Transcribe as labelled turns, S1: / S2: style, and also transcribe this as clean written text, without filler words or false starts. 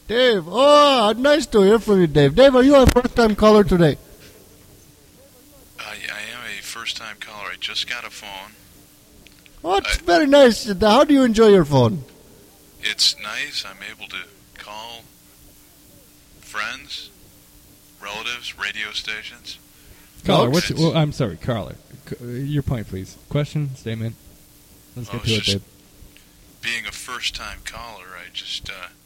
S1: Dave. Oh, nice to hear from you, Dave. Dave, are you a first-time caller today?
S2: I am a first-time caller. I just got a phone.
S1: Oh, it's very nice. How do you enjoy your phone?
S2: It's nice. I'm able to call friends, relatives, radio stations.
S3: Caller, I'm sorry, caller. Your point, please. Question, statement. Let's get to it, Dave.
S2: Being a first-time caller, I just